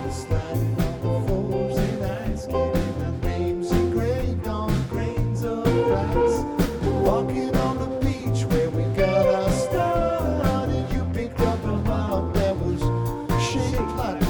sliding on the frozen ice, getting our names engraved on grains of rice. Walking on the beach where we got our start, and you picked up a bomb that was shaped like